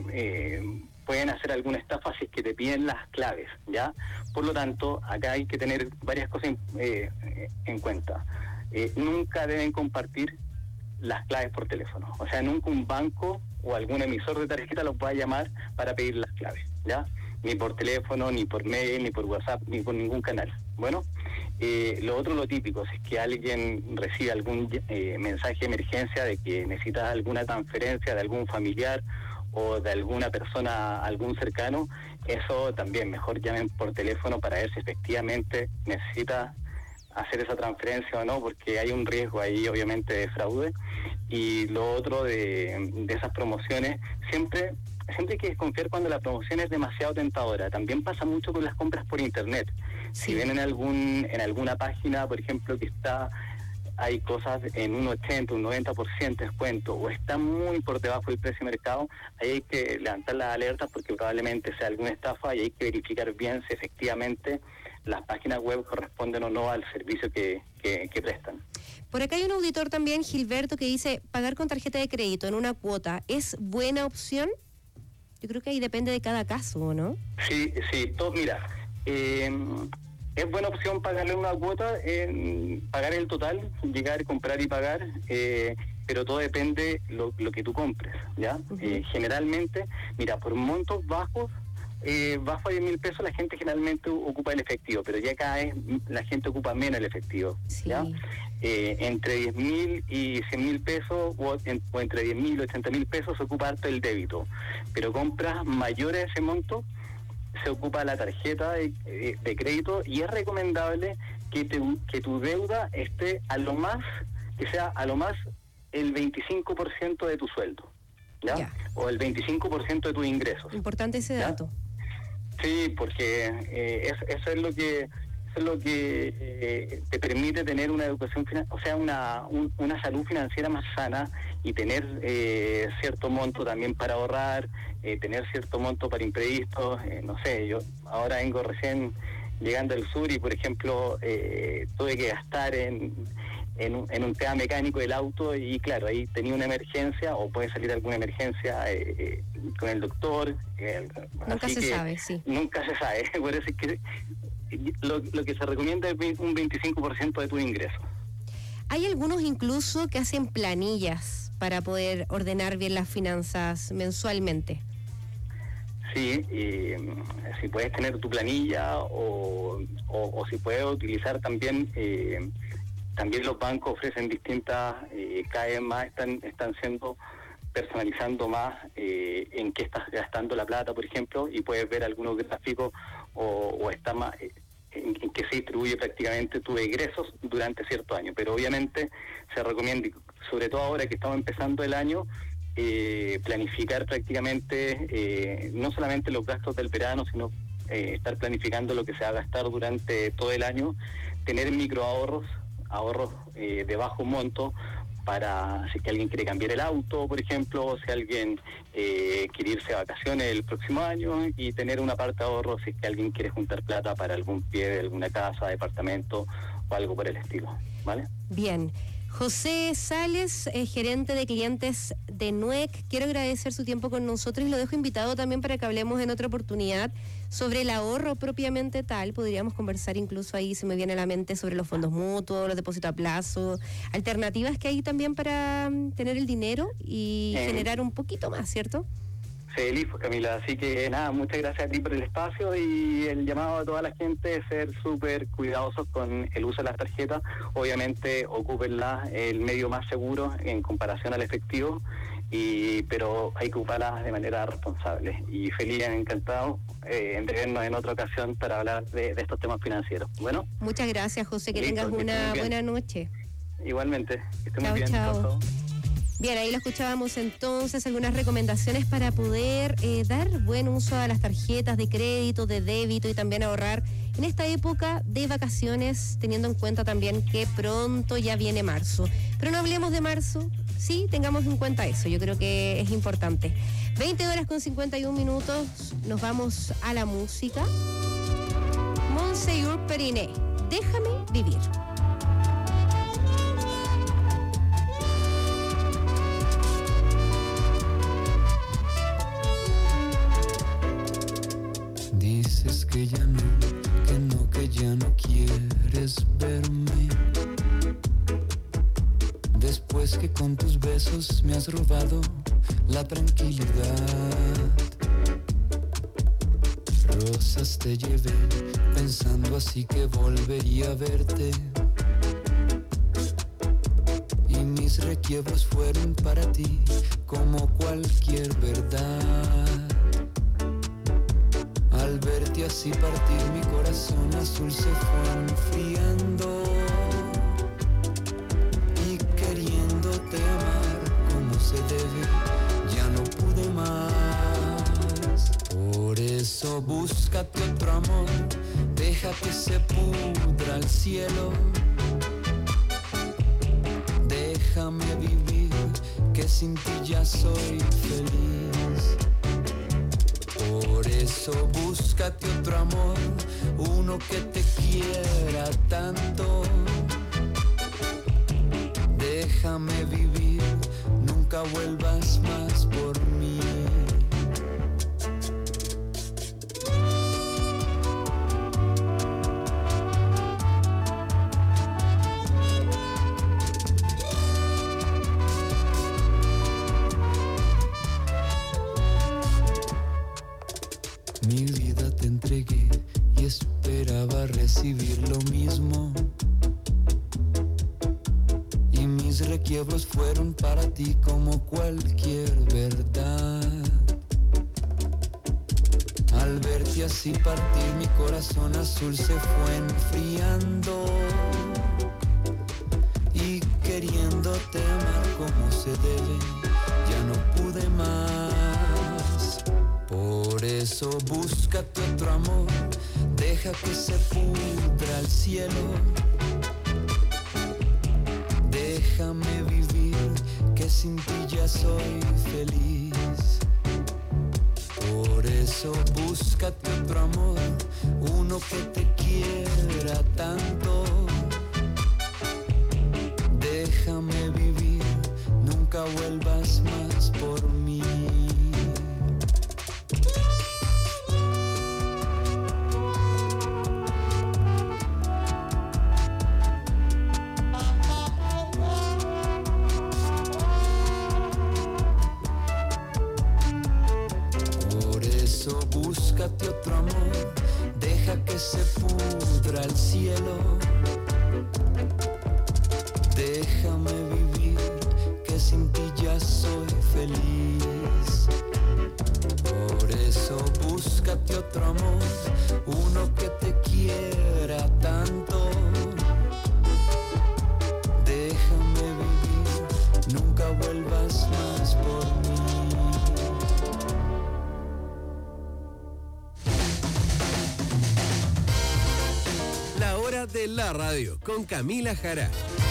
hacer alguna estafa si es que te piden las claves, ¿ya? Por lo tanto, acá hay que tener varias cosas en cuenta. Nunca deben compartir las claves por teléfono. O sea, nunca un banco o algún emisor de tarjeta los va a llamar para pedir las claves, ¿ya? Ni por teléfono, ni por mail, ni por WhatsApp, ni por ningún canal. Bueno, lo otro, lo típico, si es que alguien recibe algún mensaje de emergencia de que necesita alguna transferencia de algún familiar o de alguna persona, algún cercano, eso también mejor llamen por teléfono para ver si efectivamente necesita hacer esa transferencia o no, porque hay un riesgo ahí obviamente de fraude. Y lo otro de esas promociones, siempre hay que desconfiar cuando la promoción es demasiado tentadora. También pasa mucho con las compras por internet. Si ven en alguna página, por ejemplo, que hay cosas en un 80, un 90% de descuento, o está muy por debajo del precio de mercado, ahí hay que levantar las alertas porque probablemente sea alguna estafa, y hay que verificar bien si efectivamente las páginas web corresponden o no al servicio que prestan. Por acá hay un auditor también, Gilberto, que dice, pagar con tarjeta de crédito en una cuota, ¿es buena opción? Yo creo que ahí depende de cada caso, ¿no? Sí, mira, es buena opción pagarle una cuota, pagar el total, llegar, comprar y pagar, pero todo depende lo que tú compres, ¿ya? Generalmente, mira, por montos bajos, bajo a 10.000 pesos, la gente generalmente ocupa el efectivo, pero ya cada vez la gente ocupa menos el efectivo, ¿ya? Entre 10.000 y 100.000 pesos, o entre 10.000 y 80.000 pesos se ocupa harto el débito, pero compras mayores de ese monto se ocupa la tarjeta de crédito, y es recomendable que tu deuda esté que sea a lo más el 25% de tu sueldo, ¿ya? O el 25% de tus ingresos. Importante ese dato. Sí, porque eso es lo que te permite tener una educación financiera, o sea, una salud financiera más sana, y tener cierto monto también para ahorrar, tener cierto monto para imprevistos. No sé, yo ahora vengo recién llegando al sur y, por ejemplo, tuve que gastar en un tema mecánico del auto, y claro, ahí tenía una emergencia, o puede salir alguna emergencia con el doctor. Nunca se sabe, sí. Nunca se sabe, por eso es que lo que se recomienda es un 25% de tus ingresos. Hay algunos incluso que hacen planillas para poder ordenar bien las finanzas mensualmente. Sí, si puedes tener tu planilla, o si puedes utilizar también los bancos ofrecen distintas, cada vez más están personalizando más en qué estás gastando la plata, por ejemplo, y puedes ver algunos gráficos o está más en que se distribuye prácticamente tus egresos durante cierto año. Pero obviamente se recomienda, sobre todo ahora que estamos empezando el año, planificar prácticamente no solamente los gastos del verano, sino estar planificando lo que se va a gastar durante todo el año, tener microahorros, ahorros de bajo monto, para si es que alguien quiere cambiar el auto, por ejemplo, o si alguien quiere irse de vacaciones el próximo año, y tener una parte de ahorro si es que alguien quiere juntar plata para algún pie de alguna casa, departamento o algo por el estilo, ¿vale? Bien. José Sales, gerente de clientes de NUEC, quiero agradecer su tiempo con nosotros y lo dejo invitado también para que hablemos en otra oportunidad sobre el ahorro propiamente tal. Podríamos conversar incluso ahí, se me viene a la mente, sobre los fondos mutuos, los depósitos a plazo, alternativas que hay también para tener el dinero y generar un poquito más, ¿cierto? Feliz, pues, Camila, así que nada, muchas gracias a ti por el espacio, y el llamado a toda la gente es ser súper cuidadosos con el uso de las tarjetas. Obviamente ocúpenlas, el medio más seguro en comparación al efectivo, pero hay que ocuparlas de manera responsable. Y feliz, encantado de vernos en otra ocasión para hablar de estos temas financieros. Bueno, muchas gracias, José, que tengas una buena noche. Igualmente, que esté muy bien. Chao. Bien, ahí lo escuchábamos entonces, algunas recomendaciones para poder dar buen uso a las tarjetas de crédito, de débito y también ahorrar en esta época de vacaciones, teniendo en cuenta también que pronto ya viene marzo. Pero no hablemos de marzo, sí, tengamos en cuenta eso, yo creo que es importante. 20:51, nos vamos a la música. Montsegur Periné, déjame vivir. Dices que ya no, que ya no quieres verme. Después que con tus besos me has robado la tranquilidad. Rosas te llevé, pensando así que volvería a verte. Y mis requiebros fueron para ti como cualquier verdad. Al verte así partir, mi corazón azul se fue enfriando. Y queriéndote amar como se debe, ya no pude más. Por eso búscate otro amor, deja que se pudra el cielo. Déjame vivir, que sin ti ya soy feliz. Por eso búscate otro amor, uno que te quiera tanto. Déjame vivir, nunca vuelvas más por mí. Mi vida te entregué y esperaba recibir lo mismo. Y mis requiebros fueron para ti como cualquier verdad. Al verte así partir, mi corazón azul se fue enfriando. Y queriéndote amar como se debe, ya no pude más. Por eso búscate otro amor, deja que se pudra el cielo. Déjame vivir, que sin ti ya soy feliz. Por eso búscate otro amor, uno que te quiera tanto. Déjame vivir, nunca vuelvas más por mí. Búscate otro amor, deja que se pudra el cielo. Déjame vivir, que sin ti ya soy feliz. Por eso búscate otro amor, uno que te quiera tanto. Déjame vivir, nunca vuelvas más por mí. La hora de la radio con Camila Jara.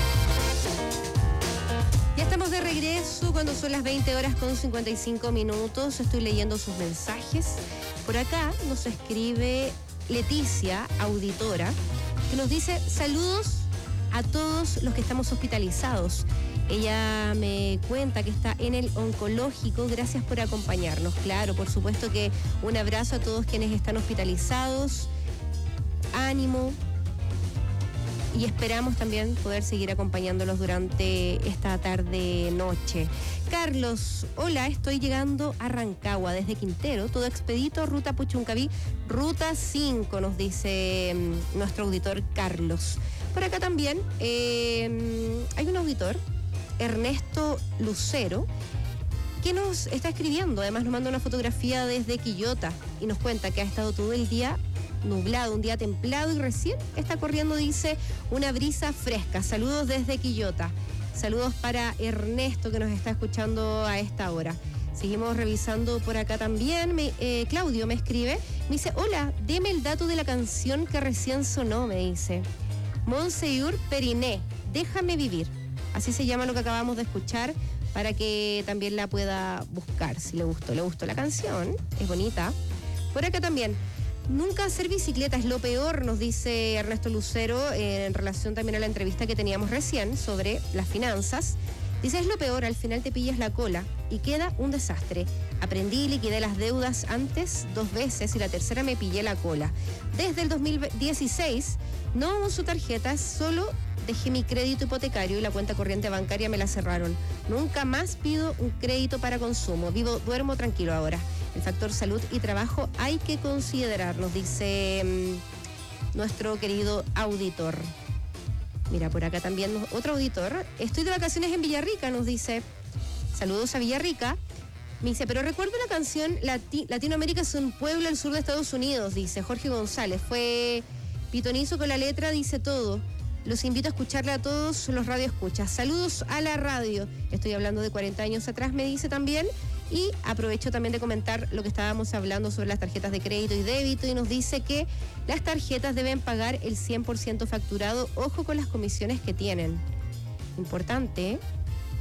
Ya estamos de regreso cuando son las 20:55. Estoy leyendo sus mensajes. Por acá nos escribe Leticia, auditora, que nos dice: saludos a todos los que estamos hospitalizados. Ella me cuenta que está en el oncológico. Gracias por acompañarnos. Claro, por supuesto que un abrazo a todos quienes están hospitalizados. Ánimo. Y esperamos también poder seguir acompañándolos durante esta tarde-noche. Carlos, hola, estoy llegando a Rancagua desde Quintero, todo expedito, ruta Puchuncaví, ruta 5, nos dice nuestro auditor Carlos. Por acá también hay un auditor, Ernesto Lucero, que nos está escribiendo, además nos manda una fotografía desde Quillota y nos cuenta que ha estado todo el día nublado, un día templado y recién está corriendo, dice, una brisa fresca. Saludos desde Quillota. Saludos para Ernesto, que nos está escuchando a esta hora. Seguimos revisando por acá también. Claudio me escribe, me dice, hola, deme el dato de la canción que recién sonó, me dice. Monseigneur Periné, Déjame Vivir. Así se llama lo que acabamos de escuchar, para que también la pueda buscar, si le gustó la canción, es bonita. Por acá también, nunca hacer bicicleta es lo peor, nos dice Ernesto Lucero, en relación también a la entrevista que teníamos recién sobre las finanzas. Dice, es lo peor, al final te pillas la cola y queda un desastre. Aprendí y liquidé las deudas antes 2 veces y la tercera me pillé la cola. Desde el 2016 no uso tarjetas, solo dejé mi crédito hipotecario y la cuenta corriente bancaria me la cerraron. Nunca más pido un crédito para consumo. Duermo tranquilo ahora. El factor salud y trabajo hay que considerar, nos dice nuestro querido auditor. Mira, por acá también otro auditor. Estoy de vacaciones en Villarrica, nos dice. Saludos a Villarrica. Me dice, pero recuerdo la canción Latinoamérica es un pueblo al sur de Estados Unidos, dice Jorge González. Fue pitonizo con la letra, dice todo. Los invito a escucharla a todos los radioescuchas. Saludos a la radio. Estoy hablando de 40 años atrás, me dice también. Y aprovecho también de comentar lo que estábamos hablando sobre las tarjetas de crédito y débito, y nos dice que las tarjetas deben pagar el 100% facturado. Ojo con las comisiones que tienen. Importante, ¿eh?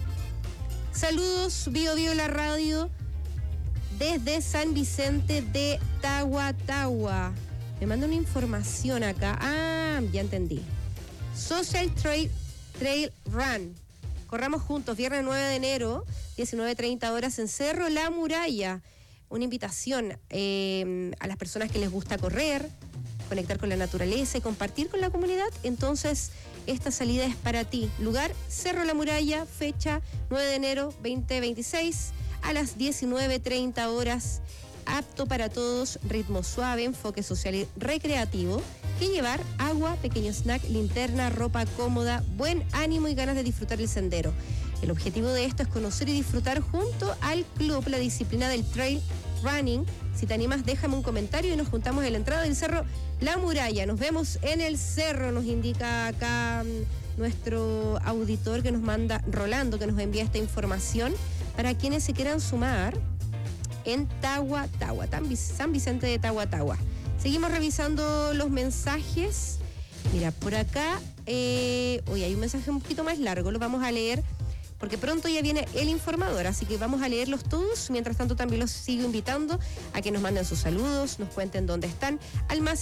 Saludos, Bio la radio, desde San Vicente de Tahuatahua. Me manda una información acá. Ah, ya entendí. Social Trail Run. Corramos juntos, viernes 9 de enero, 19:30 horas en Cerro La Muralla. Una invitación a las personas que les gusta correr, conectar con la naturaleza y compartir con la comunidad. Entonces, esta salida es para ti. Lugar, Cerro La Muralla, fecha 9 de enero 2026 a las 19:30 horas. Apto para todos, ritmo suave, enfoque social y recreativo. Que llevar agua, pequeño snack, linterna, ropa cómoda, buen ánimo y ganas de disfrutar el sendero. El objetivo de esto es conocer y disfrutar junto al club la disciplina del trail running. Si te animas, déjame un comentario y nos juntamos en la entrada del Cerro La Muralla. Nos vemos en el cerro, nos indica acá nuestro auditor que nos manda, Rolando, que nos envía esta información para quienes se quieran sumar en Tahuatahua, San Vicente de Tahuatahua. Seguimos revisando los mensajes. Mira, por acá, hoy hay un mensaje un poquito más largo, lo vamos a leer porque pronto ya viene el informador, así que vamos a leerlos todos. Mientras tanto, también los sigo invitando a que nos manden sus saludos, nos cuenten dónde están, al más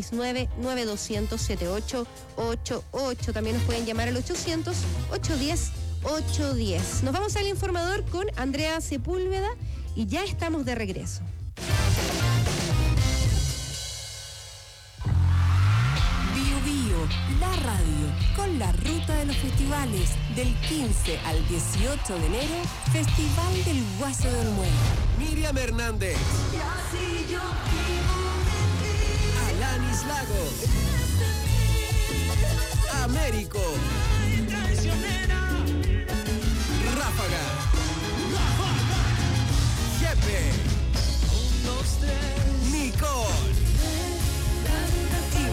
569-9200-7888. También nos pueden llamar al 800-810-810. Nos vamos al informador con Andrea Sepúlveda y ya estamos de regreso. La radio, con la ruta de los festivales del 15 al 18 de enero, Festival del Guaso de Olmué. Miriam Hernández. Alanis Lagos. Américo.